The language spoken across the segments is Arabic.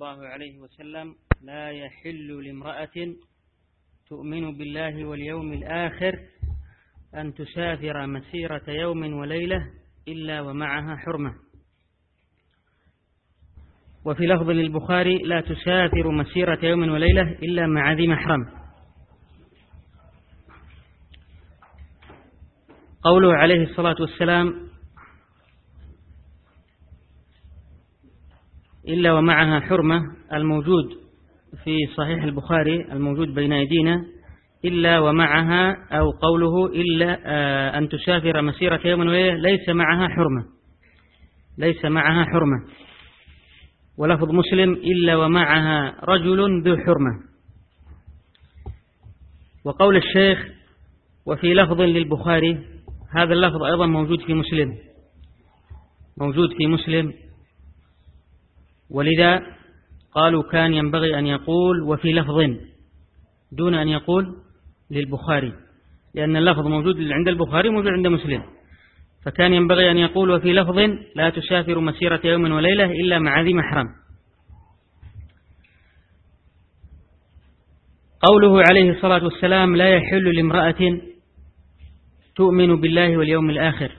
الله عليه وسلم: لا يحل لامرأة تؤمن بالله واليوم الآخر أن تسافر مسيرة يوم وليلة إلا ومعها حرمة. وفي لفظ للبخاري: لا تسافر مسيرة يوم وليلة إلا مع ذي محرم. قوله عليه الصلاة والسلام: إلا ومعها حرمة، الموجود في صحيح البخاري الموجود بين أيدينا إلا ومعها، أو قوله إلا أن تسافر مسيرة يوم وليلة ليس معها حرمة، ليس معها حرمة. ولفظ مسلم: إلا ومعها رجل ذو حرمة. وقول الشيخ: وفي لفظ للبخاري، هذا اللفظ أيضا موجود في مسلم، موجود في مسلم، ولذا قالوا كان ينبغي أن يقول وفي لفظ دون أن يقول للبخاري، لأن اللفظ موجود عند البخاري موجود عند مسلم، فكان ينبغي أن يقول وفي لفظ: لا تسافر مسيرة يوم وليلة إلا مع ذي محرم. قوله عليه الصلاة والسلام: لا يحل لامرأة تؤمن بالله واليوم الآخر،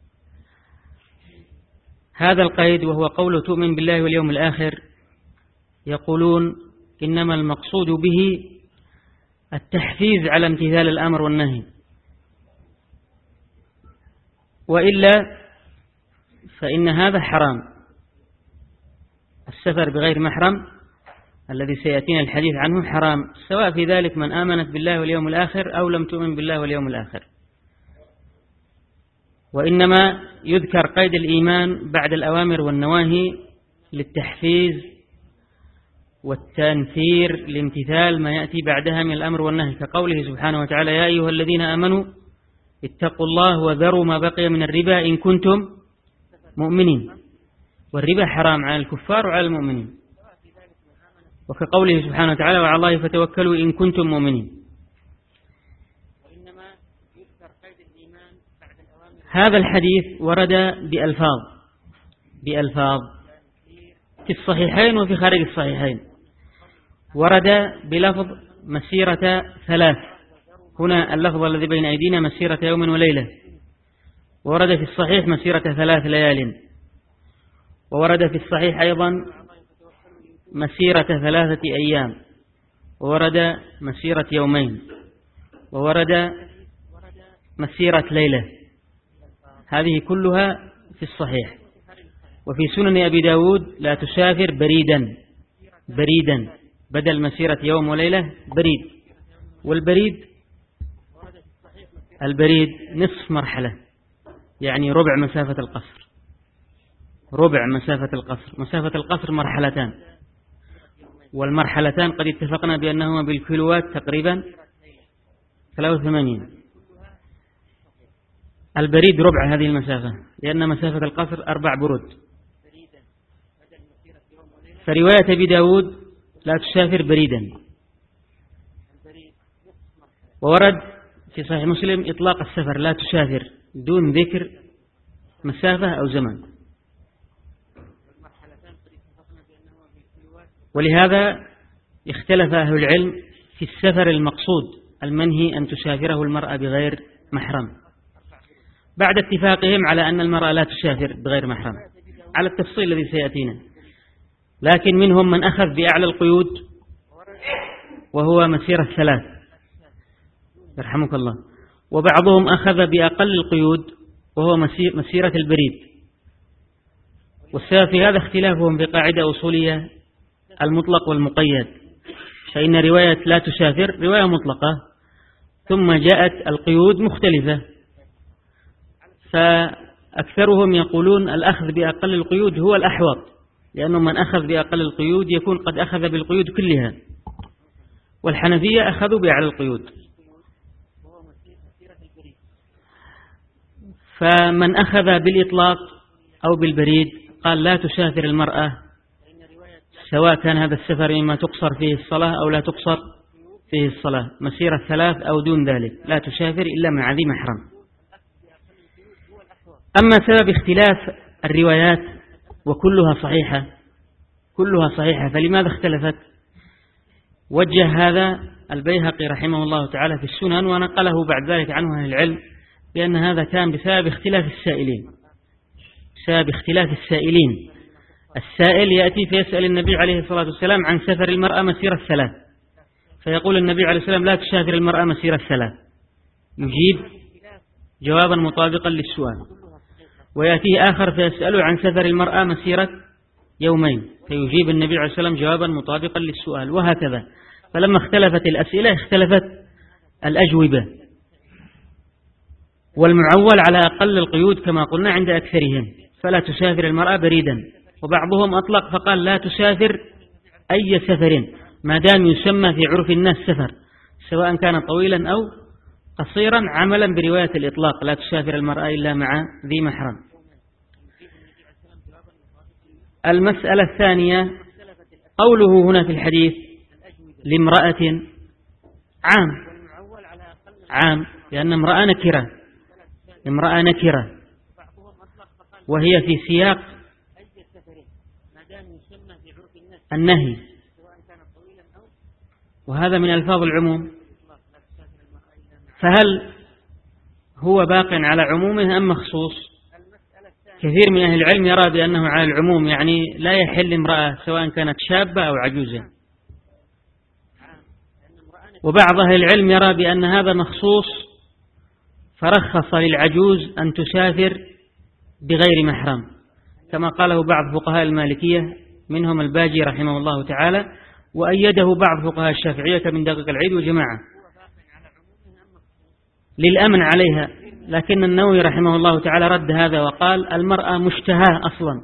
هذا القيد وهو قوله تؤمن بالله واليوم الآخر، يقولون إنما المقصود به التحفيز على امتثال الأمر والنهي، وإلا فإن هذا حرام. السفر بغير محرم الذي سيأتينا الحديث عنه حرام، سواء في ذلك من آمنت بالله واليوم الآخر أو لم تؤمن بالله واليوم الآخر. وإنما يذكر قيد الإيمان بعد الأوامر والنواهي للتحفيز والتنفير لامتثال ما يأتي بعدها من الأمر والنهي، كقوله سبحانه وتعالى: يا أيها الذين آمنوا اتقوا الله وذروا ما بقي من الربا إن كنتم مؤمنين. والربا حرام على الكفار وعلى المؤمنين. وكقوله سبحانه وتعالى: وعلى الله فتوكلوا إن كنتم مؤمنين. هذا الحديث ورد بألفاظ في الصحيحين وفي خارج الصحيحين. ورد بلفظ مسيرة 3، هنا اللفظ الذي بين أيدينا مسيرة يوم وليلة. ورد في الصحيح مسيرة 3 ليال. وورد في الصحيح أيضا مسيرة 3 أيام. وورد مسيرة يومين. وورد مسيرة ليلة. هذه كلها في الصحيح. وفي سنن أبي داود: لا تسافر بريدا بدل مسيرة يوم وليلة بريد. والبريد نصف مرحلة، يعني ربع مسافة القصر. مسافة القصر مرحلتان، والمرحلتان قد اتفقنا بأنهما بالكيلوات تقريبا 83. البريد ربع هذه المسافة، لأن مسافة القصر 4 برود. فرواية أبي داود: لا تسافر بريدا. وورد في صحيح مسلم إطلاق السفر: لا تسافر، دون ذكر مسافة أو زمن. ولهذا اختلف أهل العلم في السفر المقصود المنهي أن تسافره المرأة بغير محرم، بعد اتفاقهم على أن المرأة لا تسافر بغير محرم على التفصيل الذي سيأتينا. لكن منهم من أخذ بأعلى القيود وهو مسيرة 3 يرحمك الله، وبعضهم أخذ بأقل القيود وهو مسيرة البريد. والسبب في هذا اختلافهم بقاعدة أصولية: المطلق والمقيد. فإن رواية لا تسافر رواية مطلقة، ثم جاءت القيود مختلفة، فأكثرهم يقولون الأخذ بأقل القيود هو الأحوط، لأنه من أخذ بأقل القيود يكون قد أخذ بالقيود كلها. والحنفية أخذوا بأعلى القيود. فمن أخذ بالإطلاق أو بالبريد قال: لا تسافر المرأة، سواء كان هذا السفر مما تقصر فيه الصلاة أو لا تقصر فيه الصلاة، مسيرة 3 أو دون ذلك، لا تسافر إلا مع ذي محرم. أما سبب اختلاف الروايات وكلها صحيحة، كلها صحيحة، فلماذا اختلفت؟ وجه هذا البيهقي رحمه الله تعالى في السنن، ونقله بعد ذلك عنه أهل العلم بأن هذا كان بسبب اختلاف السائلين. بسبب اختلاف السائلين، السائل يأتي فيسأل النبي عليه الصلاة والسلام عن سفر المرأة مسيرة 3، فيقول النبي عليه السلام لا تسافر المرأة مسيرة 3، يجيب جوابا مطابقا للسؤال. ويأتيه آخر فيسأله عن سفر المرأة مسيرة 2 فيجيب النبي عليه السلام جوابا مطابقا للسؤال، وهكذا. فلما اختلفت الأسئلة اختلفت الأجوبة، والمعول على أقل القيود كما قلنا عند أكثرهم، فلا تسافر المرأة بريدا. وبعضهم أطلق فقال لا تسافر أي سفر ما دام يسمى في عرف الناس سفر، سواء كان طويلا أو قصيرا، عملا برواية الإطلاق لا تسافر المرأة إلا مع ذي محرم. المسألة الثانية قوله هنا في الحديث لامرأة عام لأن امرأة نكرة، وهي في سياق النهي، وهذا من ألفاظ العموم. فهل هو باق على عمومه أم مخصوص؟ كثير من أهل العلم يرى بأنه على العموم، يعني لا يحل امرأة سواء كانت شابة أو عجوزة. وبعض أهل العلم يرى بأن هذا مخصوص، فرخص للعجوز أن تسافر بغير محرم، كما قاله بعض فقهاء المالكية منهم الباجي رحمه الله تعالى، وأيده بعض فقهاء الشافعية كمن دقيق العيد وجماعة للأمن عليها. لكن النووي رحمه الله تعالى رد هذا وقال المرأة مشتهاة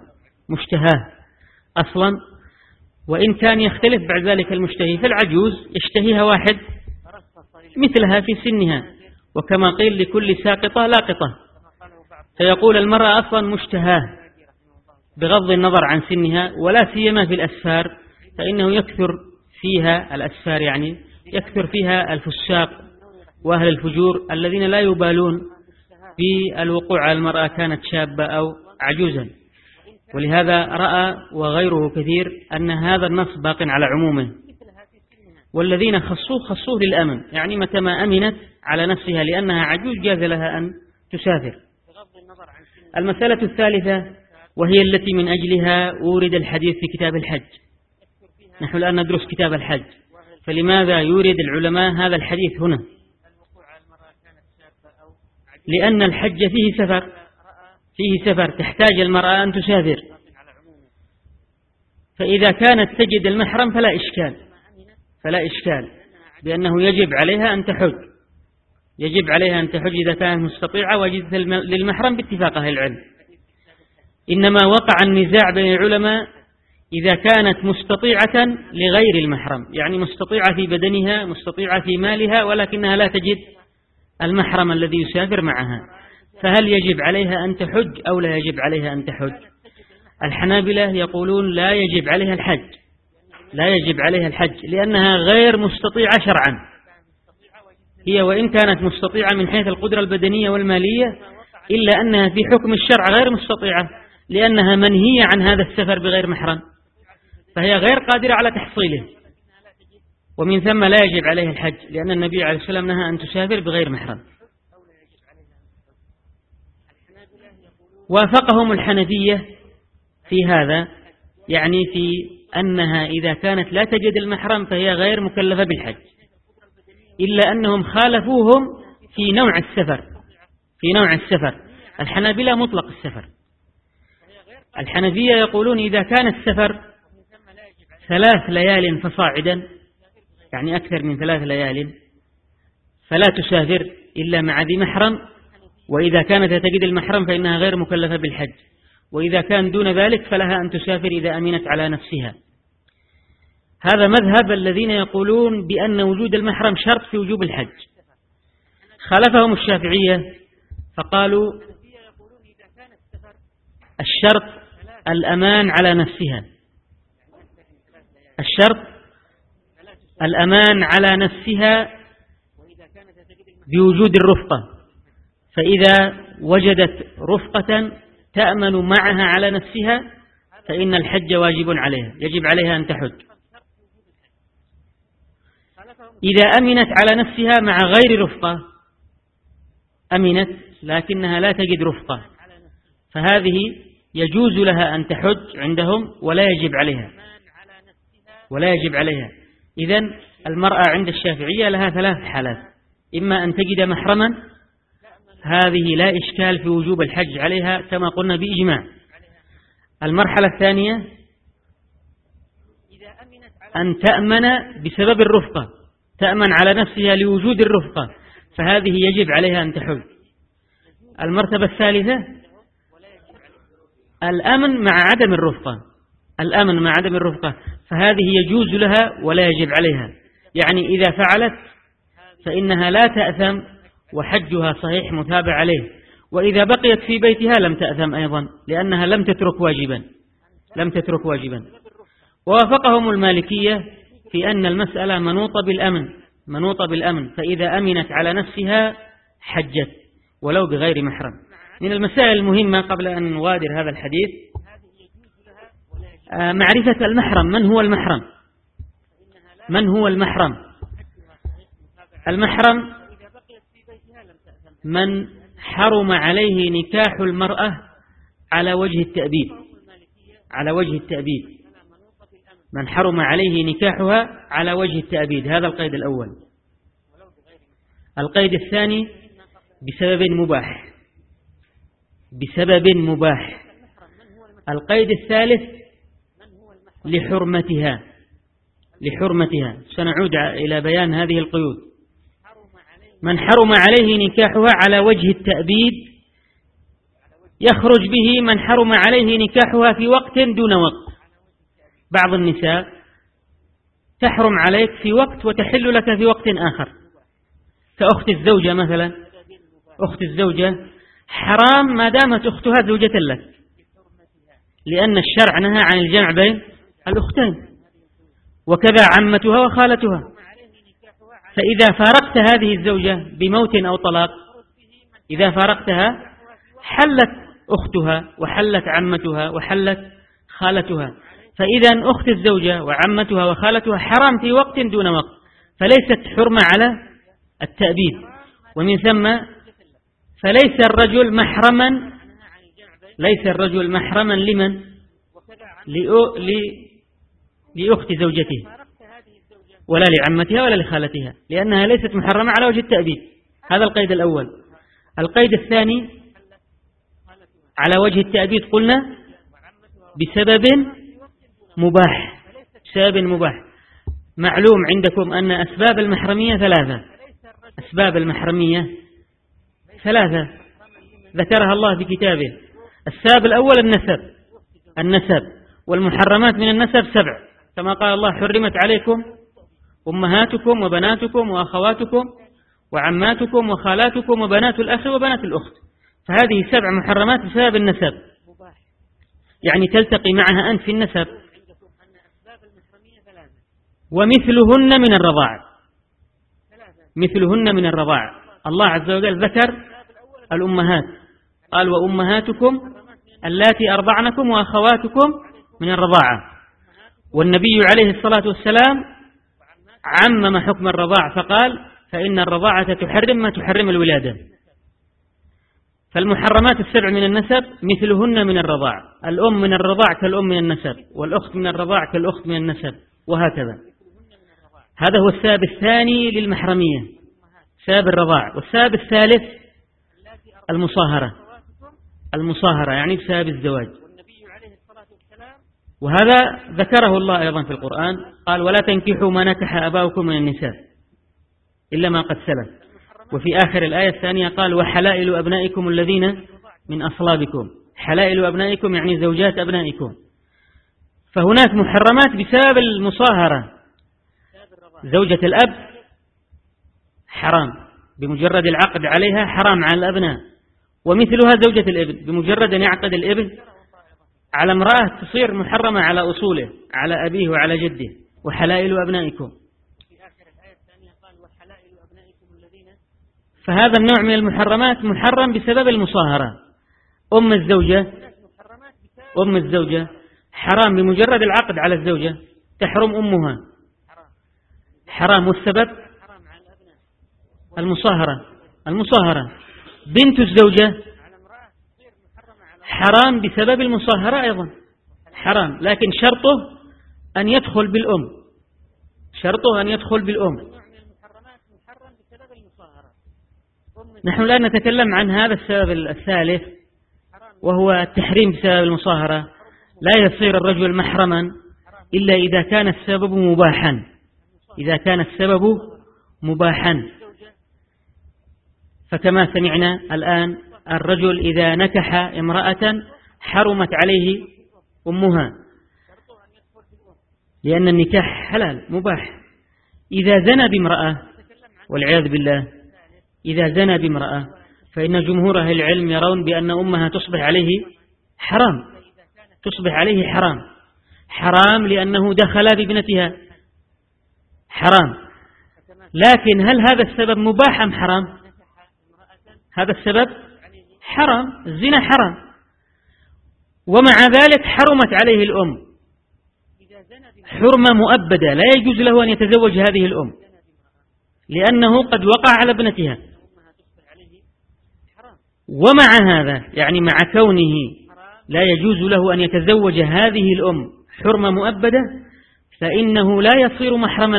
أصلا، وإن كان يختلف بعد ذلك المشتهي، فالعجوز يشتهيها واحد مثلها في سنها، وكما قيل لكل ساقطة لاقطة، فيقول المرأة أصلا مشتهاة بغض النظر عن سنها، ولا سيما في الأسفار، فإنه يكثر فيها الأسفار، يعني يكثر فيها الفساق وأهل الفجور الذين لا يبالون بالوقوع على المرأة كانت شابة أو عجوزا. ولهذا رأى وغيره كثير أن هذا النص باق على عمومه، والذين خصوه للأمن، يعني متى ما أمنت على نفسها لأنها عجوز جاز لها أن تسافر. المسألة الثالثة وهي التي من أجلها أورد الحديث في كتاب الحج. نحن الآن ندرس كتاب الحج، فلماذا يورد العلماء هذا الحديث هنا؟ لأن الحج فيه سفر تحتاج المرأة أن تسافر، فإذا كانت تجد المحرم فلا إشكال بأنه يجب عليها أن تحج إذا كانت مستطيعة وجدت للمحرم باتفاق أهل العلم. إنما وقع النزاع بين العلماء إذا كانت مستطيعة لغير المحرم، يعني مستطيعة في بدنها، مستطيعة في مالها، ولكنها لا تجد المحرم الذي يسافر معها، فهل يجب عليها أن تحج أو لا يجب عليها أن تحج؟ الحنابلة يقولون لا يجب عليها الحج لأنها غير مستطيعة شرعا. هي وإن كانت مستطيعة من حيث القدرة البدنية والمالية، إلا أنها في حكم الشرع غير مستطيعة، لأنها منهية عن هذا السفر بغير محرم، فهي غير قادرة على تحصيله، ومن ثم لا يجب عليها الحج، لأن النبي عليه السلام نهى أن تسافر بغير محرم. وافقهم الحنفية في هذا، يعني في أنها إذا كانت لا تجد المحرم فهي غير مكلفة بالحج، إلا أنهم خالفوهم في نوع السفر. الحنابلة مطلق السفر، الحنفية يقولون إذا كان السفر 3 ليال فصاعدا، يعني أكثر من 3 ليال، فلا تسافر إلا مع ذي محرم، وإذا كانت تجد المحرم فإنها غير مكلفة بالحج، وإذا كان دون ذلك فلها أن تسافر إذا أمنت على نفسها. هذا مذهب الذين يقولون بأن وجود المحرم شرط في وجوب الحج. خالفهم الشافعية فقالوا الشرط الأمان على نفسها، بوجود الرفقة، فإذا وجدت رفقة تأمن معها على نفسها فإن الحج واجب عليها، يجب عليها أن تحج. إذا أمنت على نفسها مع غير رفقة، أمنت لكنها لا تجد رفقة، فهذه يجوز لها أن تحج عندهم ولا يجب عليها. إذن المرأة عند الشافعية لها 3 حالات: إما أن تجد محرما، هذه لا إشكال في وجوب الحج عليها كما قلنا بإجماع. المرحلة الثانية أن تأمن بسبب الرفقة، تأمن على نفسها لوجود الرفقة، فهذه يجب عليها أن تحج. المرتبة الثالثة الأمن مع عدم الرفقة، فهذه يجوز لها ولا يجب عليها. يعني إذا فعلت فإنها لا تأثم وحجها صحيح متابع عليه، وإذا بقيت في بيتها لم تأثم أيضا، لأنها لم تترك واجبا. ووافقهم المالكية في أن المسألة منوطة بالأمن، فإذا أمنت على نفسها حجت ولو بغير محرم. من المسائل المهمة قبل أن نغادر هذا الحديث معرفة المحرم. من هو المحرم؟ المحرم من حرم عليه نكاح المرأة على وجه التأبيد، من حرم عليه نكاحها على وجه التأبيد، هذا القيد الأول. القيد الثاني بسبب مباح. القيد الثالث لحرمتها. سنعود إلى بيان هذه القيود. من حرم عليه نكاحها على وجه التأبيد يخرج به من حرم عليه نكاحها في وقت دون وقت. بعض النساء تحرم عليك في وقت وتحل لك في وقت آخر، كأخت الزوجة مثلا. أخت الزوجة حرام ما دامت أختها زوجة لك، لأن الشرع نهى عن الجمع بين الأختين، وكذا عمتها وخالتها. فإذا فارقت هذه الزوجة بموت أو طلاق، إذا فارقتها حلت أختها وحلت عمتها وحلت خالتها. فإذا أخت الزوجة وعمتها وخالتها حرام في وقت دون وقت، فليست حرمة على التأبيد. ومن ثم فليس الرجل محرما لمن؟ لأخت زوجته ولا لعمتها ولا لخالتها، لأنها ليست محرمة على وجه التأبيد. هذا القيد الأول. القيد الثاني على وجه التأبيد قلنا بسبب مباح. معلوم عندكم أن أسباب المحرمية 3. أسباب المحرمية 3 ذكرها الله في كتابه. السبب الأول النسب، والمحرمات من النسب 7، كما قال الله: حرمت عليكم أمهاتكم وبناتكم وأخواتكم وعماتكم وخالاتكم وبنات الأخ وبنات الأخت. فهذه 7 محرمات بسبب النسب، يعني تلتقي معها أنت في النسب. ومثلهن من الرضاع. الله عز وجل ذكر الأمهات، قال: وأمهاتكم اللاتي أرضعنكم وأخواتكم من الرضاعة. والنبي عليه الصلاة والسلام عمم حكم الرضاع فقال: فإن الرضاعة تحرم ما تحرم الولادة. فالمحرمات 7 من النسب مثلهن من الرضاع. الأم من الرضاع كالأم من النسب، والأخت من الرضاع كالأخت من النسب، وهكذا. هذا هو السبب الثاني للمحرمية، سبب الرضاع. والسبب الثالث المصاهرة يعني بسبب الزواج، وهذا ذكره الله أيضا في القرآن، قال: ولا تنكحوا ما نكح آباؤكم من النساء إلا ما قد سلف. وفي آخر الآية الثانية قال: وحلائل أبنائكم الذين من أصلابكم. حلائل أبنائكم يعني زوجات أبنائكم. فهناك محرمات بسبب المصاهرة. زوجة الأب حرام بمجرد العقد عليها، حرام على الأبناء. ومثلها زوجة الابن، بمجرد أن يعقد الابن على امرأة تصير محرمة على أصوله، على أبيه وعلى جده. وحلائل أبنائكم. فهذا النوع من المحرمات محرم بسبب المصاهرة. أم الزوجة حرام بمجرد العقد على الزوجة، تحرم أمها حرام. والسبب المصاهرة بنت الزوجة حرام بسبب المصاهرة أيضا حرام، لكن شرطه أن يدخل بالأم. نحن لا نتكلم عن هذا السبب الثالث وهو التحريم بسبب المصاهرة. لا يصير الرجل محرما إلا إذا كان السبب مباحا. فكما سمعنا الآن الرجل إذا نكح امرأة حرمت عليه أمها لأن النكاح حلال مباح. إذا زنى بامرأة والعياذ بالله، إذا زنى بامرأة فإن جمهور أهل العلم يرون بأن أمها تصبح عليه حرام لأنه دخل بابنتها حرام. لكن هل هذا السبب مباح أم حرام؟ هذا السبب حرام، الزنا حرام، ومع ذلك حرمت عليه الأم حرمة مؤبدة، لا يجوز له أن يتزوج هذه الأم لأنه قد وقع على ابنتها. ومع هذا يعني مع كونه لا يجوز له أن يتزوج هذه الأم حرمة مؤبدة، فإنه لا يصير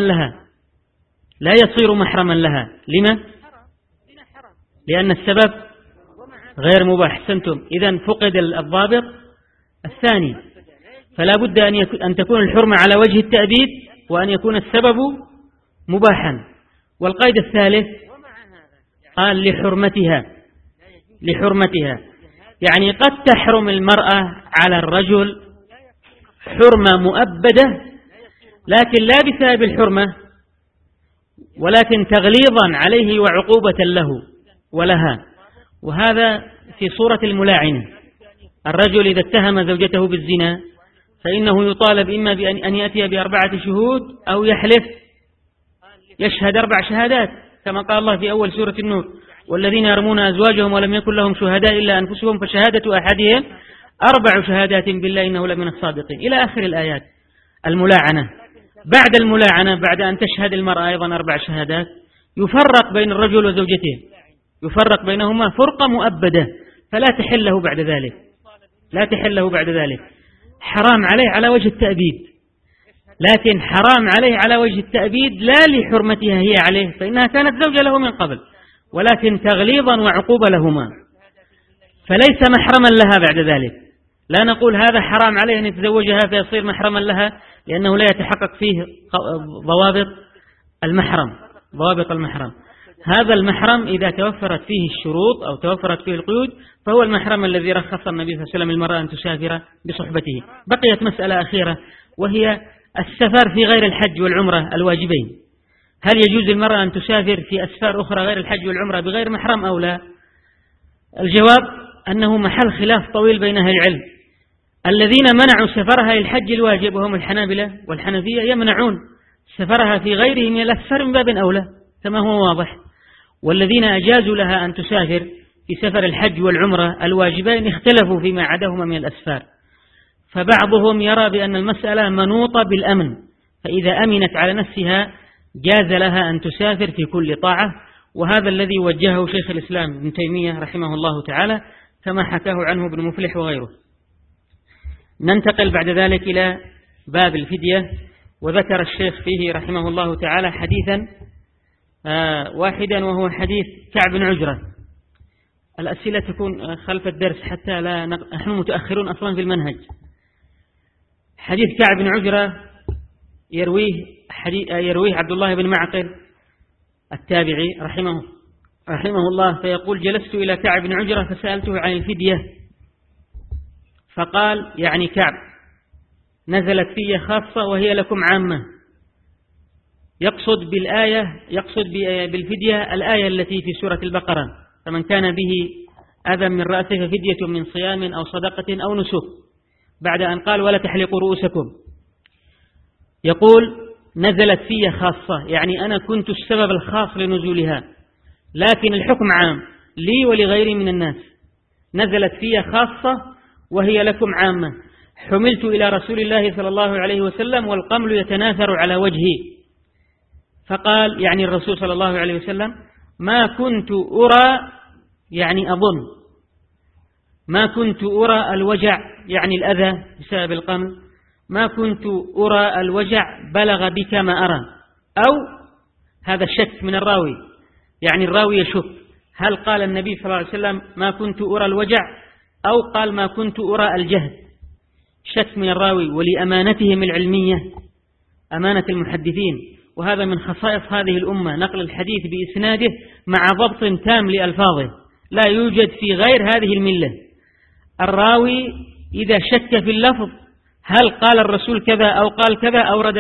محرما لها. لما؟ لأن السبب غير مباح. أحسنتم. إذن فقد الضابط الثاني، فلا بد أن تكون الحرمة على وجه التأبيد وأن يكون السبب مباحا. والقيد الثالث قال لحرمتها، يعني قد تحرم المرأة على الرجل حرمة مؤبدة لكن لا بسبب الحرمة، ولكن تغليظا عليه وعقوبة له ولها. وهذا في صورة الملاعنة. الرجل إذا اتهم زوجته بالزنا فإنه يطالب إما بأن يأتي ب4 شهود أو يشهد 4 شهادات كما قال الله في أول سورة النور: والذين يرمون أزواجهم ولم يكن لهم شهداء إلا أنفسهم فشهادة أحدهم 4 شهادات بالله إنه لمن الصادقين، إلى آخر الآيات. الملاعنة، بعد الملاعنة بعد أن تشهد المرأة أيضا 4 شهادات يفرق بين الرجل وزوجته، يفرق بينهما فرقة مؤبدة، فلا تحل له بعد ذلك. حرام عليه على وجه التأبيد، لكن حرام عليه على وجه التأبيد لا لحرمتها هي عليه، فإنها كانت زوجة له من قبل، ولكن تغليظا وعقوبة لهما، فليس محرما لها بعد ذلك. لا نقول هذا حرام عليه أن يتزوجها فيصير محرما لها، لأنه لا يتحقق فيه ضوابط المحرم. هذا المحرم إذا توفرت فيه الشروط أو توفرت فيه القيود فهو المحرم الذي رخص النبي صلى الله عليه وسلم المرأة أن تسافر بصحبته. بقيت مسألة أخيرة وهي السفر في غير الحج والعمرة الواجبين. هل يجوز المرأة أن تسافر في أسفار أخرى غير الحج والعمرة بغير محرم أو لا؟ الجواب أنه محل خلاف طويل بين أهل العلم. الذين منعوا سفرها للحج الواجب وهم الحنابلة والحنفية يمنعون سفرها في غيره من الأسفار من باب أولى كما هو واضح، والذين أجازوا لها أن تسافر في سفر الحج والعمرة الواجبين اختلفوا فيما عداهما من الأسفار. فبعضهم يرى بأن المسألة منوطة بالأمن، فإذا أمنت على نفسها جاز لها أن تسافر في كل طاعة، وهذا الذي وجهه شيخ الإسلام ابن تيمية رحمه الله تعالى كما حكاه عنه ابن مفلح وغيره. ننتقل بعد ذلك إلى باب الفدية، وذكر الشيخ فيه رحمه الله تعالى حديثا واحدا وهو حديث كعب بن عجرة. الأسئلة تكون خلف الدرس حتى لا نحن متأخرون أصلا في المنهج. حديث كعب بن عجرة يرويه عبد الله بن معقل التابعي رحمه الله، فيقول: جلست إلى كعب بن عجرة فسألته عن الفدية، فقال يعني كعب: نزلت في خاصة وهي لكم عامة. يقصد بالفدية الآية التي في سورة البقرة: فمن كان به أذى من رأسه ففدية من صيام أو صدقة أو نسك، بعد أن قال: ولا تحلقوا رؤوسكم. يقول: نزلت في خاصة، يعني أنا كنت السبب الخاص لنزولها، لكن الحكم عام لي ولغيري من الناس. نزلت في خاصة وهي لكم عامة. حملت إلى رسول الله صلى الله عليه وسلم والقمل يتناثر على وجهي. فقال يعني الرسول صلى الله عليه وسلم: ما كنت أرى، يعني أظن، ما كنت أرى الوجع، يعني الأذى بسبب القمل، ما كنت أرى الوجع بلغ بك ما أرى. أو هذا الشك من الراوي، يعني الراوي يشك هل قال النبي صلى الله عليه وسلم ما كنت أرى الوجع أو قال ما كنت أرى الجهد. شك من الراوي، ولأمانتهم العلمية، أمانة المحدثين، وهذا من خصائص هذه الأمة، نقل الحديث بإسناده مع ضبط تام لألفاظه، لا يوجد في غير هذه الملة. الراوي إذا شك في اللفظ هل قال الرسول كذا أو قال كذا أورد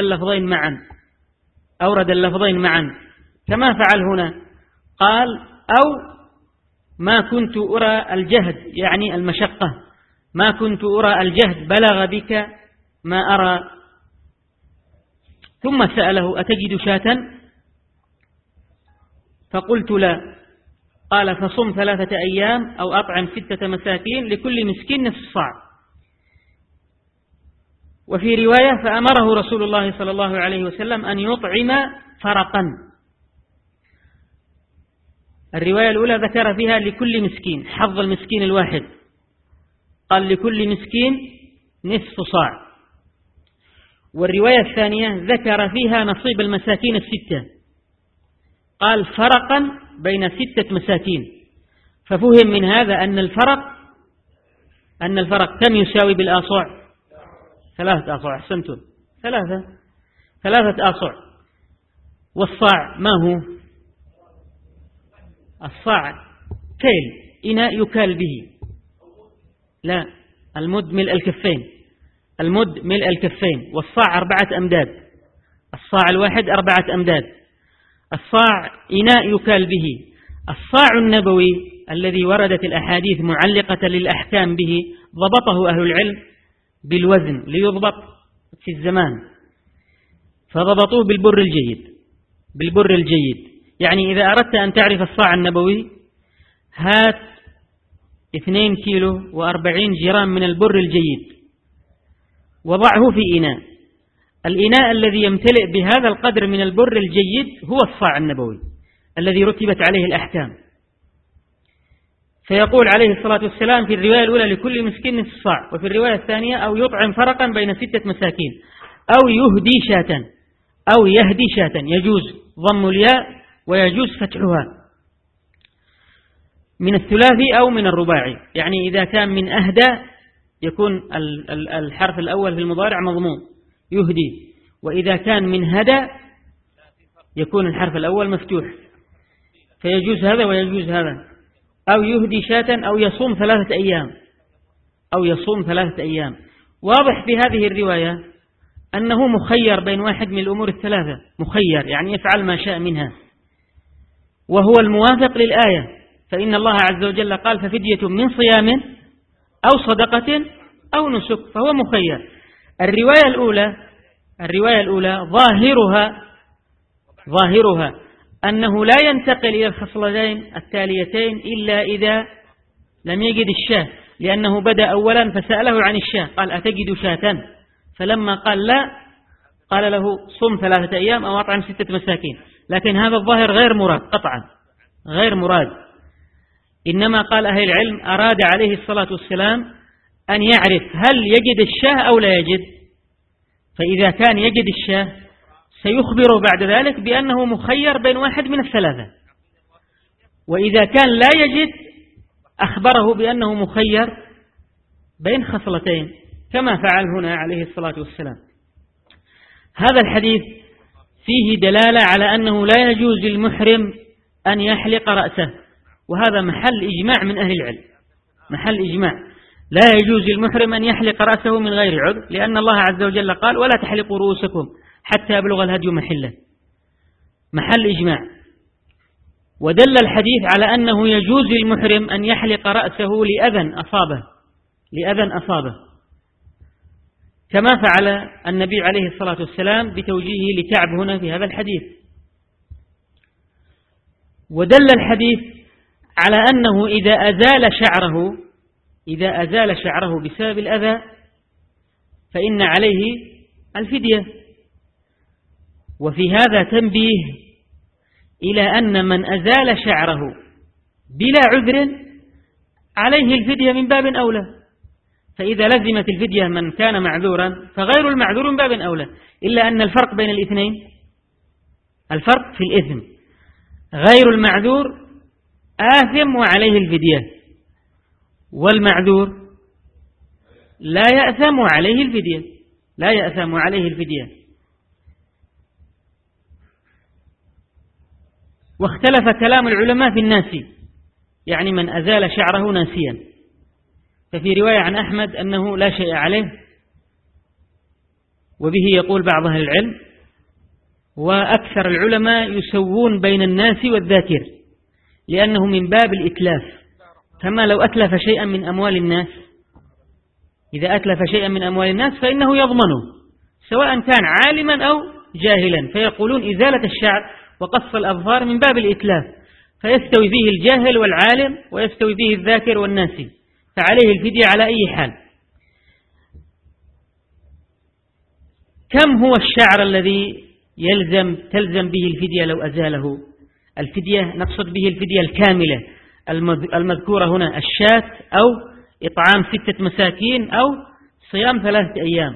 اللفظين معا كما فعل هنا، قال: أو ما كنت أرى الجهد، يعني المشقة، ما كنت أرى الجهد بلغ بك ما أرى. ثم سأله: أتجد شاة؟ فقلت: لا. قال: فصم 3 أيام أو أطعم 6 مساكين لكل مسكين نصف صاع. وفي رواية: فأمره رسول الله صلى الله عليه وسلم أن يطعم فرقا. الرواية الأولى ذكر فيها لكل مسكين، حظ المسكين الواحد، قال لكل مسكين نصف صاع. والرواية الثانية ذكر فيها نصيب المساكين 6، قال فرقا بين 6 مساكين. ففهم من هذا أن الفرق كم يساوي بالآصع؟ 3 آصع. أحسنتم، 3 آصع. والصاع ما هو؟ الصاع كيل، إناء يكال به. لا، المد ملء الكفين، والصاع 4 أمداد. الصاع الواحد 4 أمداد. الصاع إناء يكال به. الصاع النبوي الذي وردت الأحاديث معلقة للأحكام به ضبطه أهل العلم بالوزن ليضبط في الزمان، فضبطوه بالبر الجيد. يعني إذا أردت أن تعرف الصاع النبوي هات 2 كيلو و40 جرام من البر الجيد وضعه في إناء. الإناء الذي يمتلئ بهذا القدر من البر الجيد هو الصاع النبوي الذي رتبت عليه الأحكام. فيقول عليه الصلاة والسلام في الرواية الأولى لكل مسكين نصف صاع، وفي الرواية الثانية أو يطعم فرقا بين 6 مساكين، أو يهدي شاة، يجوز ضم الياء ويجوز فتحها، من الثلاثي أو من الرباعي. يعني إذا كان من أهدى يكون الحرف الأول في المضارع مضموم يهدي، وإذا كان من هدى يكون الحرف الأول مفتوح، فيجوز هذا ويجوز هذا. أو يهدي شاة أو يصوم 3 أيام. واضح في هذه الرواية أنه مخير بين واحد من الأمور الثلاثة، مخير يعني يفعل ما شاء منها، وهو الموافق للآية. فإن الله عز وجل قال: ففدية من صيام أو صدقة أو نسك، فهو مخير. الرواية الأولى ظاهرها أنه لا ينتقل إلى الخصلتين التاليتين إلا إذا لم يجد الشاة، لأنه بدأ أولا فسأله عن الشاة قال: أتجد شاة؟ فلما قال لا قال له: صم 3 أيام أو أطعم 6 مساكين. لكن هذا الظاهر غير مراد قطعا، غير مراد. إنما قال أهل العلم أراد عليه الصلاة والسلام أن يعرف هل يجد الشاة أو لا يجد، فإذا كان يجد الشاة سيخبره بعد ذلك بأنه مخير بين واحد من الثلاثة، وإذا كان لا يجد أخبره بأنه مخير بين خصلتين كما فعل هنا عليه الصلاة والسلام. هذا الحديث فيه دلالة على أنه لا يجوز للمحرم أن يحلق رأسه، وهذا محل إجماع من أهل العلم، محل إجماع. لا يجوز للمحرم أن يحلق رأسه من غير عذر، لأن الله عز وجل قال: ولا تحلقوا رؤوسكم حتى يبلغ الهدي محله، محل إجماع. ودل الحديث على أنه يجوز للمحرم أن يحلق رأسه لأذى أصابه، كما فعل النبي عليه الصلاة والسلام بتوجيهه لكعب هنا في هذا الحديث. ودل الحديث على أنه إذا أزال شعره بسبب الأذى فإن عليه الفدية. وفي هذا تنبيه إلى أن من أزال شعره بلا عذر عليه الفدية من باب أولى. فإذا لزمت الفدية من كان معذورا فغير المعذور من باب أولى، إلا أن الفرق بين الاثنين الفرق في الإثم. غير المعذور آثم وعليه الفدية، والمعذور لا يأثم وعليه الفدية، لا يأثم وعليه الفدية. واختلف كلام العلماء في الناسي، يعني من أزال شعره ناسيا، ففي رواية عن أحمد أنه لا شيء عليه، وبه يقول بعض أهل العلم. وأكثر العلماء يسوون بين الناس والذاكر، لأنه من باب الإتلاف، كما لو أتلف شيئا من أموال الناس، إذا أتلف شيئا من أموال الناس فإنه يضمنه سواء كان عالما أو جاهلا، فيقولون إزالة الشعر وقص الأظفار من باب الإتلاف، فيستوي فيه الجاهل والعالم ويستوي فيه الذاكر والناسي، فعليه الفدية على أي حال. كم هو الشعر الذي تلزم به الفدية لو أزاله؟ الفدية نقصد به الفدية الكاملة المذكورة هنا، الشاة أو إطعام 6 مساكين أو صيام 3 أيام.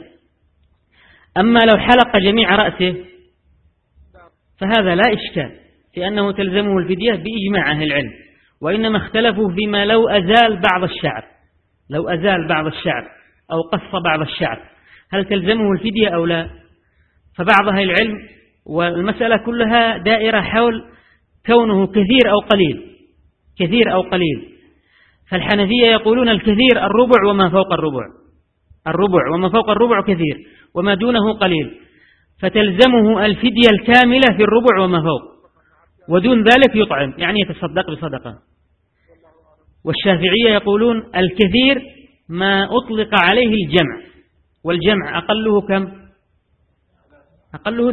أما لو حلق جميع رأسه فهذا لا إشكال، لأنه تلزمه الفدية بإجماع أهل العلم، وإنما اختلفوا فيما لو أزال بعض الشعر، لو أزال بعض الشعر أو قص بعض الشعر هل تلزمه الفدية أو لا؟ فبعض أهل العلم، والمسألة كلها دائرة حول كونه كثير أو قليل، كثير أو قليل. فالحنفية يقولون الكثير الربع وما فوق الربع، الربع وما فوق الربع كثير، وما دونه قليل، فتلزمه الفدية الكاملة في الربع وما فوق، ودون ذلك يطعم، يعني يتصدق بصدقة. والشافعية يقولون الكثير ما أطلق عليه الجمع، والجمع أقله كم؟ أقله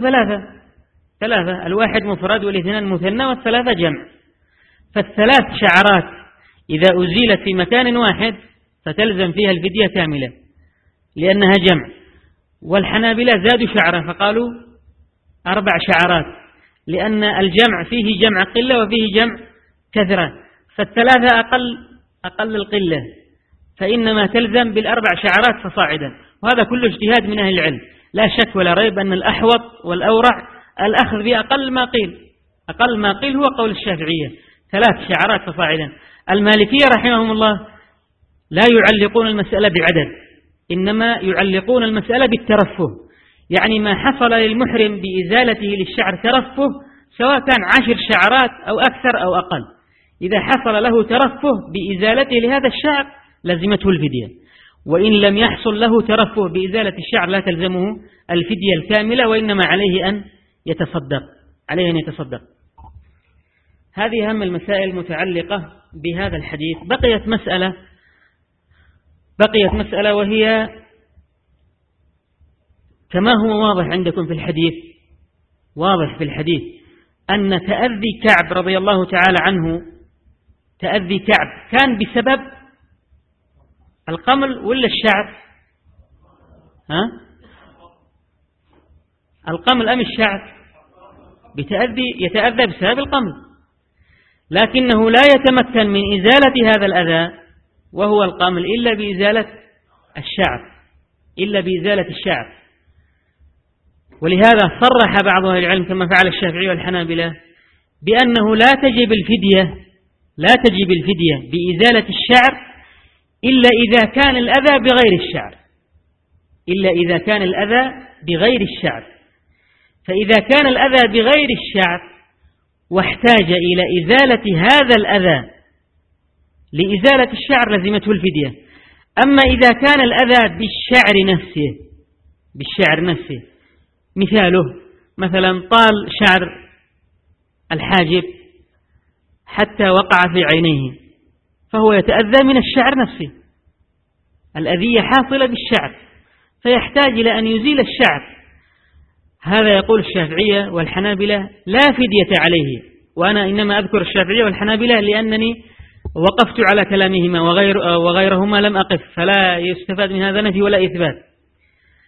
3، الواحد مفرد والاثنان مثنى والثلاثة جمع. فالثلاث شعرات إذا أزيلت في مكان واحد فتلزم فيها الفدية كاملة لأنها جمع. والحنابلة زادوا شعرا فقالوا 4 شعرات، لأن الجمع فيه جمع قلة وفيه جمع كثرة، فالثلاثة أقل القلة، فإنما تلزم بال4 شعرات فصاعدا. وهذا كله اجتهاد من أهل العلم، لا شك ولا ريب أن الأحوط والأورع الأخذ بأقل ما قيل، أقل ما قيل هو قول الشافعية 3 شعرات فصاعدا. المالكية رحمهم الله لا يعلقون المسألة بعدد، إنما يعلقون المسألة بالترفه، يعني ما حصل للمحرم بإزالته للشعر ترفه سواء كان 10 شعرات أو أكثر أو أقل، إذا حصل له ترفه بإزالته لهذا الشعر لزمته الفدية، وإن لم يحصل له ترفه بإزالة الشعر لا تلزمه الفدية الكاملة، وإنما عليه أن يتصدق. هذه أهم المسائل المتعلقة بهذا الحديث. بقيت مسألة وهي كما هو واضح عندكم في الحديث، واضح في الحديث أن تأذي كعب رضي الله تعالى عنه، تأذي كعب كان بسبب القمل ولا الشعر؟ القمل أم الشعر؟ يتأذى بسبب القمل، لكنه لا يتمكن من إزالة هذا الأذى وهو القمل إلا بإزالة الشعر. ولهذا صرح بعض أهل العلم كما فعل الشافعي والحنابلة بأنه لا تجب الفدية بإزالة الشعر إلا إذا كان الأذى بغير الشعر، فإذا كان الأذى بغير الشعر واحتاج إلى إزالة هذا الأذى لإزالة الشعر لزمته الفدية. أما إذا كان الأذى بالشعر نفسه، مثاله مثلا طال شعر الحاجب حتى وقع في عينيه فهو يتأذى من الشعر نفسه، الأذية حاصلة بالشعر فيحتاج إلى أن يزيل الشعر. هذا يقول الشافعية والحنابلة لا فدية عليه، وأنا إنما أذكر الشافعية والحنابلة لأنني وقفت على كلامهما وغيرهما لم أقف، فلا يستفاد من هذا نفي ولا إثبات.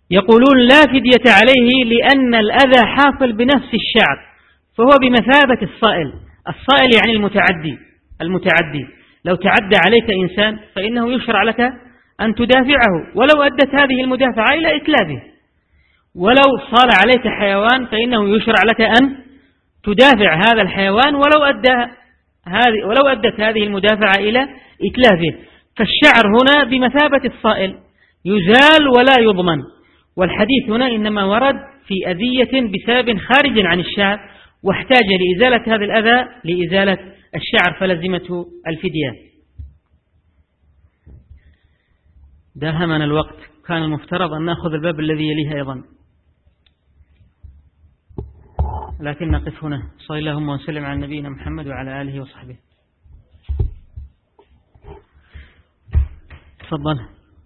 يقولون لا فدية عليه لأن الأذى حاصل بنفس الشعر، فهو بمثابة الصائل. الصائل يعني المتعدي. لو تعدى عليك إنسان فإنه يشرع لك أن تدافعه ولو أدت هذه المدافعة إلى إتلافه، ولو صال عليك حيوان فإنه يشرع لك أن تدافع هذا الحيوان ولو أدت هذه المدافعة إلى إتلافه. فالشعر هنا بمثابة الصائل يزال ولا يضمن، والحديث هنا إنما ورد في أذية بسبب خارج عن الشعر واحتاج لإزالة هذا الأذى لإزالة الشعر فلزمته الفدية. داهمنا الوقت، كان المفترض أن نأخذ الباب الذي يليه أيضا، لكن نقف هنا. صلى اللهم وسلم على نبينا محمد وعلى آله وصحبه. تفضل.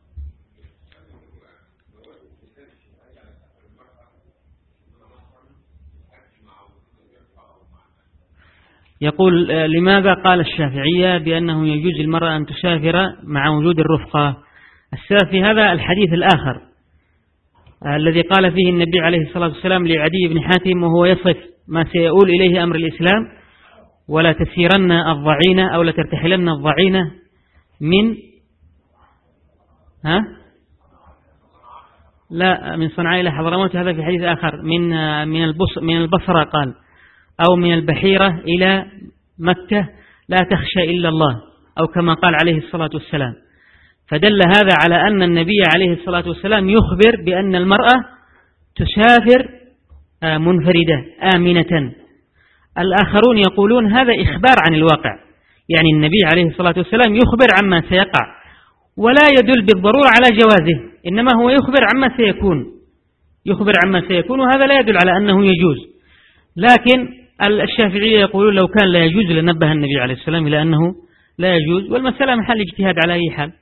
يقول لماذا قال الشافعية بأنه يجوز للمرأة أن تسافر مع وجود الرفقة؟ السبب في هذا الحديث الآخر الذي قال فيه النبي عليه الصلاة والسلام لعدي بن حاتم وهو يصف ما سيؤول إليه أمر الإسلام: ولا تسيرن الضعينة أو لا ترتحلن الضعينة من صنعاء إلى حضرموت. هذا في حديث آخر من البصرة قال، أو من البحيرة إلى مكة لا تخشى إلا الله، أو كما قال عليه الصلاة والسلام. فدل هذا على أن النبي عليه الصلاة والسلام يخبر بأن المرأة تسافر منفردة آمنة. الآخرون يقولون هذا إخبار عن الواقع، يعني النبي عليه الصلاة والسلام يخبر عما سيقع ولا يدل بالضرورة على جوازه، إنما هو يخبر عما سيكون، وهذا لا يدل على أنه يجوز. لكن الشافعية يقولون لو كان لا يجوز لنبه النبي عليه السلام إلى أنه لا يجوز، والمسألة محل اجتهاد على أي حال.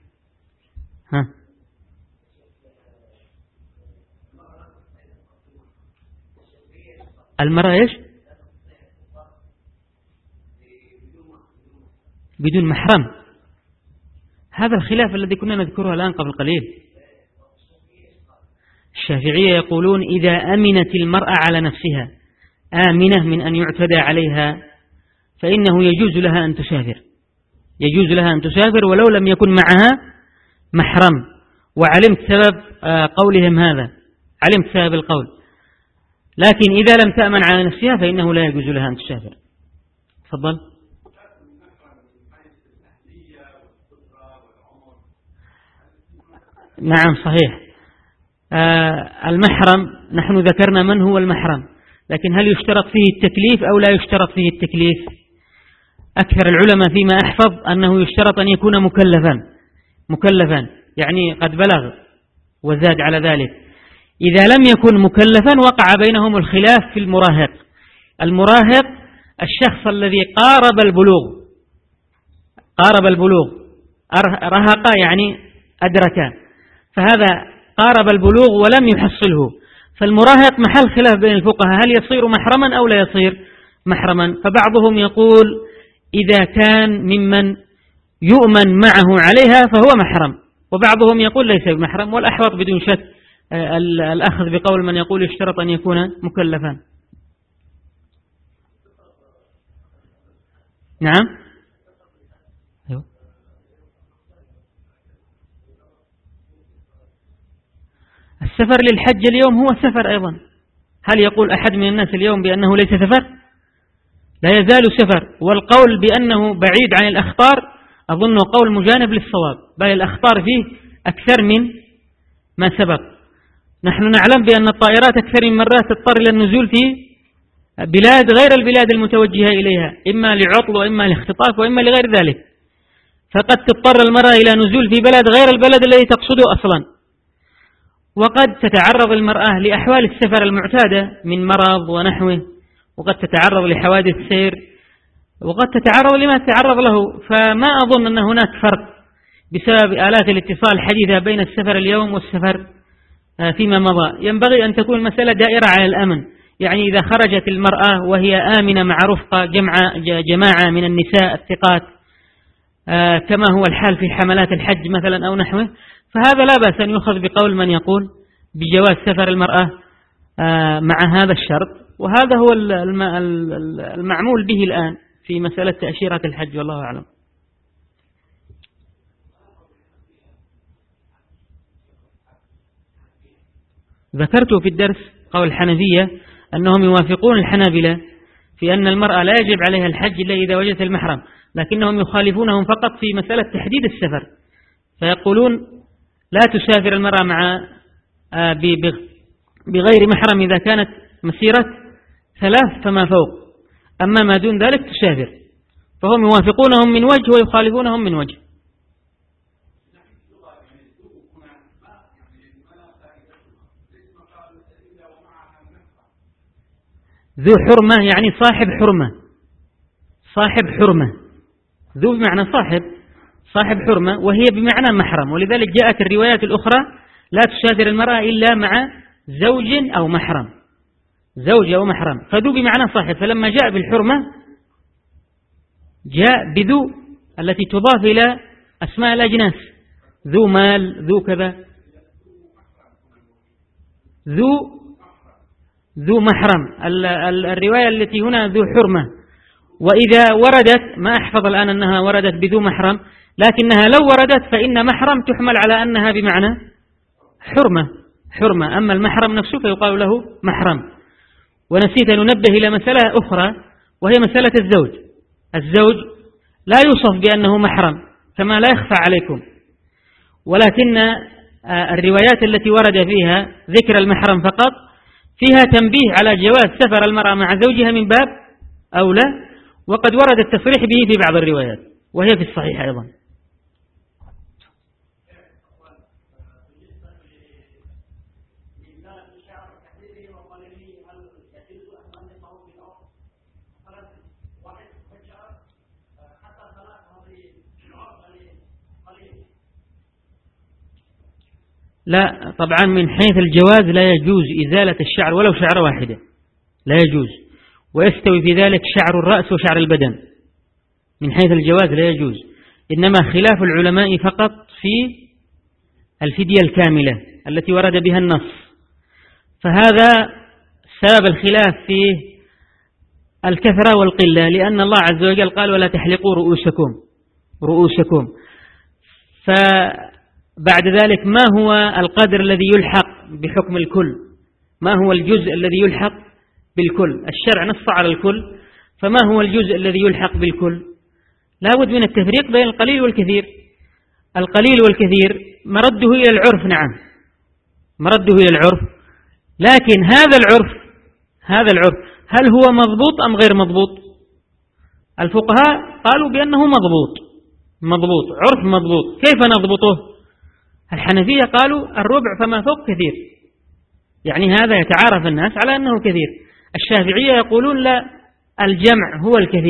المرأة إيش؟ بدون محرم. هذا الخلاف الذي كنا نذكره الآن قبل قليل. الشافعية يقولون إذا أمنت المرأة على نفسها، آمنة من أن يعتدى عليها، فإنه يجوز لها أن تسافر ولو لم يكن معها محرم. وعلمت سبب قولهم هذا، علمت سبب القول. لكن إذا لم تأمن على نفسها فإنه لا يجوز لها أن تسافر. تفضل. نعم صحيح. المحرم نحن ذكرنا من هو المحرم، لكن هل يشترط فيه التكليف أو لا يشترط فيه التكليف؟ أكثر العلماء فيما أحفظ أنه يشترط أن يكون مكلفا، يعني قد بلغ وزاد على ذلك. إذا لم يكن مكلفا وقع بينهم الخلاف في المراهق الشخص الذي قارب البلوغ، رهق يعني أدرك، فهذا قارب البلوغ ولم يحصله. فالمراهق محل خلاف بين الفقهاء، هل يصير محرما أو لا يصير محرما؟ فبعضهم يقول إذا كان ممن يؤمن معه عليها فهو محرم، وبعضهم يقول ليس بمحرم. والأحوط بدون شك الأخذ بقول من يقول يشترط أن يكون مكلفا. نعم. السفر للحج اليوم هو سفر أيضا. هل يقول أحد من الناس اليوم بأنه ليس سفر؟ لا يزال سفر. والقول بأنه بعيد عن الأخطار أظن قول مجانب للصواب، بل الأخطار فيه أكثر من ما سبق. نحن نعلم بأن الطائرات أكثر من مرات تضطر إلى النزول في بلاد غير البلاد المتوجهة إليها، إما لعطل وإما لاختطاف وإما لغير ذلك. فقد تضطر المرأة إلى نزول في بلد غير البلد الذي تقصده أصلا. وقد تتعرض المرأة لأحوال السفر المعتادة من مرض ونحوه، وقد تتعرض لحوادث سير، وقد تتعرض لما تتعرض له. فما أظن أن هناك فرق بسبب آلات الاتصال الحديثة بين السفر اليوم والسفر فيما مضى. ينبغي أن تكون المسألة دائرة على الأمن، يعني إذا خرجت المرأة وهي آمنة مع رفقة جماعة من النساء الثقات كما هو الحال في حملات الحج مثلا أو نحوه، فهذا لا بأس أن يؤخذ بقول من يقول بجواز سفر المرأة مع هذا الشرط، وهذا هو المعمول به الآن في مسألة تأشيرة الحج، والله أعلم. ذكرت في الدرس قول الحنفية أنهم يوافقون الحنابلة في أن المرأة لا يجب عليها الحج إلا إذا وجدت المحرم، لكنهم يخالفونهم فقط في مسألة تحديد السفر، فيقولون لا تسافر المرأة بغير محرم إذا كانت مسيرة 3 فما فوق، أما ما دون ذلك تسافر. فهم يوافقونهم من وجه ويخالفونهم من وجه. ذو حرمة يعني صاحب حرمة، صاحب حرمة، ذو بمعنى صاحب حرمة، وهي بمعنى محرم، ولذلك جاءت الروايات الأخرى لا تسافر المرأة إلا مع زوج أو محرم، زوج أو محرم، فذو بمعنى صاحب، فلما جاء بالحرمة جاء بذو التي تضاف إلى أسماء الأجناس، ذو مال، ذو كذا، ذو محرم. الرواية التي هنا ذو حرمة، وإذا وردت، ما أحفظ الآن أنها وردت بذو محرم، لكنها لو وردت فإن محرم تحمل على أنها بمعنى حرمة، أما المحرم نفسه فيقال له محرم. ونسيت أن ننبه إلى مسألة أخرى، وهي مسألة الزوج لا يوصف بأنه محرم كما لا يخفى عليكم، ولكن الروايات التي ورد فيها ذكر المحرم فقط فيها تنبيه على جواز سفر المرأة مع زوجها من باب أولى، وقد ورد التصريح به في بعض الروايات وهي في الصحيح أيضا. لا طبعا، من حيث الجواز لا يجوز إزالة الشعر ولو شعر واحدة، لا يجوز، ويستوي في ذلك شعر الرأس وشعر البدن، من حيث الجواز لا يجوز، إنما خلاف العلماء فقط في الفدية الكاملة التي ورد بها النص، فهذا سبب الخلاف في الكثرة والقلة، لأن الله عز وجل قال ولا تحلقوا رؤوسكم. فبعد ذلك ما هو القدر الذي يلحق بحكم الكل؟ ما هو الجزء الذي يلحق بالكل؟ الشرع نص على الكل، فما هو الجزء الذي يلحق بالكل؟ لا بد من التفريق بين القليل والكثير. القليل والكثير مرده إلى العرف، نعم مرده إلى العرف، لكن هذا العرف هل هو مضبوط أم غير مضبوط؟ الفقهاء قالوا بأنه مضبوط، عرف مضبوط. كيف نضبطه؟ الحنفية قالوا الربع فما فوق كثير، يعني هذا يتعارف الناس على أنه كثير. الشافعية يقولون لا، الجمع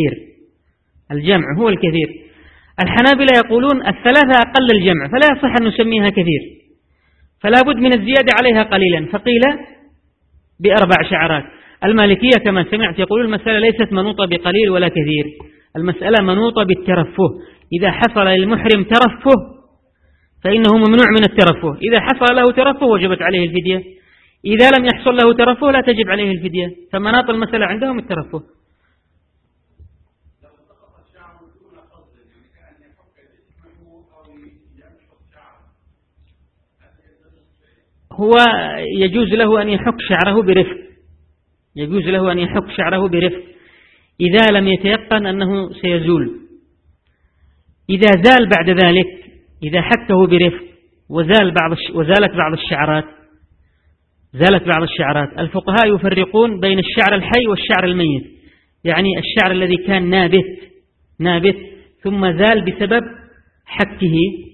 هو الكثير. الحنابلة يقولون 3 أقل الجمع، فلا يصح أن نسميها كثير، فلا بد من الزيادة عليها قليلا، فقيل ب4 شعرات. المالكية كما سمعت يقولون المسألة ليست منوطة بقليل ولا كثير، المسألة منوطة بالترفه. إذا حصل للمحرم ترفه فإنه ممنوع من الترفه، إذا حصل له ترفه وجبت عليه الفدية، إذا لم يحصل له ترفه لا تجب عليه الفدية، فمناط المسألة عندهم الترفه. هو يجوز له أن يحك شعره برفق، إذا لم يتيقن أنه سيزول. إذا زال بعد ذلك، إذا حكه برفق وزالت بعض الشعرات، الفقهاء يفرقون بين الشعر الحي والشعر الميت، يعني الشعر الذي كان نابت ثم زال بسبب حكه،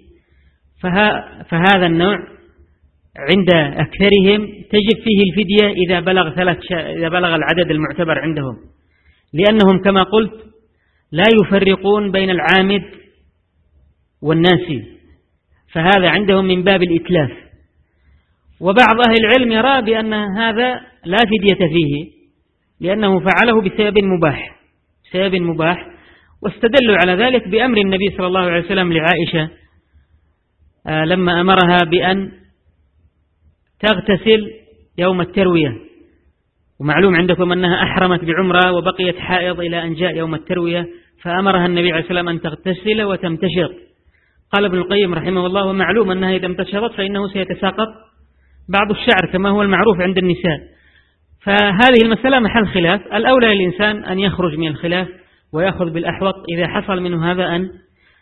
فهذا النوع عند أكثرهم تجب فيه الفدية إذا بلغ العدد المعتبر عندهم، لأنهم كما قلت لا يفرقون بين العامد والناسي، فهذا عندهم من باب الإتلاف. وبعض أهل العلم يرى بأن هذا لا فدية فيه، لأنه فعله بسبب مباح، واستدلوا على ذلك بأمر النبي صلى الله عليه وسلم لعائشة لما أمرها بأن تغتسل يوم التروية، ومعلوم عندكم أنها أحرمت بعمرة وبقيت حائض إلى أن جاء يوم التروية، فأمرها النبي عليه السلام أن تغتسل وتمتشط. قال ابن القيم رحمه الله: ومعلوم أنها إذا امتشطت فإنه سيتساقط بعض الشعر كما هو المعروف عند النساء. فهذه المسألة محل خلاف. الأولى للإنسان أن يخرج من الخلاف ويأخذ بالأحوط إذا حصل منه هذا، أن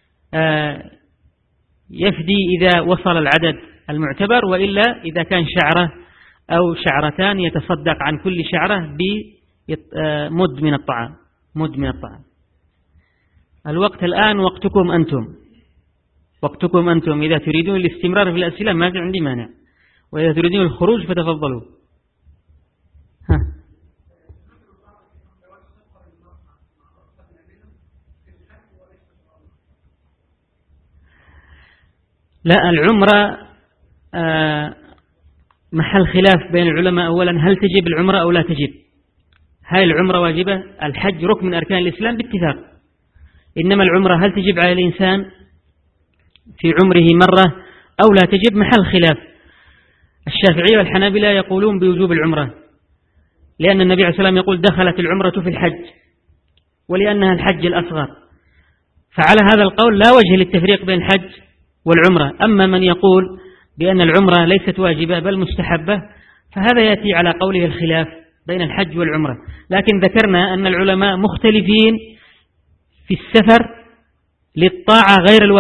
يفدي إذا وصل العدد المعتبر، وإلا إذا كان شعرة أو شعرتان يتصدق عن كل شعرة بمد من الطعام. مد من الطعام. الوقت الآن وقتكم أنتم إذا تريدون الاستمرار في الأسئلة ما عندي مانع، وإذا تريدون الخروج فتفضلوا. لا، العمرة محل خلاف بين العلماء. أولا، هل تجب العمرة أو لا تجب؟ هل العمرة واجبة؟ الحج ركن من أركان الإسلام باتفاق، إنما العمرة هل تجب على الإنسان في عمره مرة أو لا تجب؟ محل خلاف. الشافعية والحنابلة يقولون بوجوب العمرة، لأن النبي عليه الصلاة والسلام يقول: دخلت العمرة في الحج، ولأنها الحج الأصغر. فعلى هذا القول لا وجه للتفريق بين الحج والعمرة. أما من يقول بأن العمرة ليست واجبة بل مستحبة، فهذا يأتي على قوله الخلاف بين الحج والعمرة. لكن ذكرنا أن العلماء مختلفين في السفر للطاعة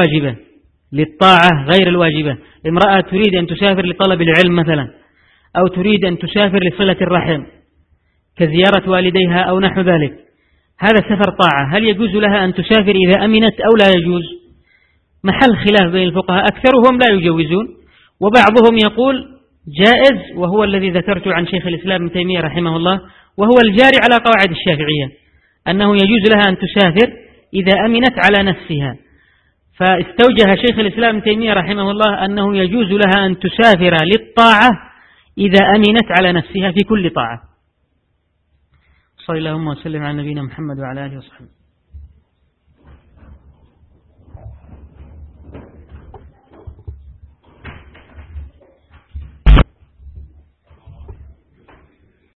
غير الواجبة. امرأة تريد أن تسافر لطلب العلم مثلا، أو تريد أن تسافر لصلة الرحم كزيارة والديها أو نحو ذلك، هذا سفر طاعة. هل يجوز لها أن تسافر إذا أمنت أو لا يجوز؟ محل خلاف بين الفقهاء، أكثرهم لا يجوزون، وبعضهم يقول جائز، وهو الذي ذكرت عن شيخ الإسلام ابن تيمية رحمه الله، وهو الجاري على قواعد الشافعية، أنه يجوز لها أن تسافر إذا أمنت على نفسها. فاستوجه شيخ الإسلام ابن تيمية رحمه الله أنه يجوز لها أن تسافر للطاعة إذا أمنت على نفسها في كل طاعة. صلى الله وسلم على نبينا محمد وعلى آله وصحبه.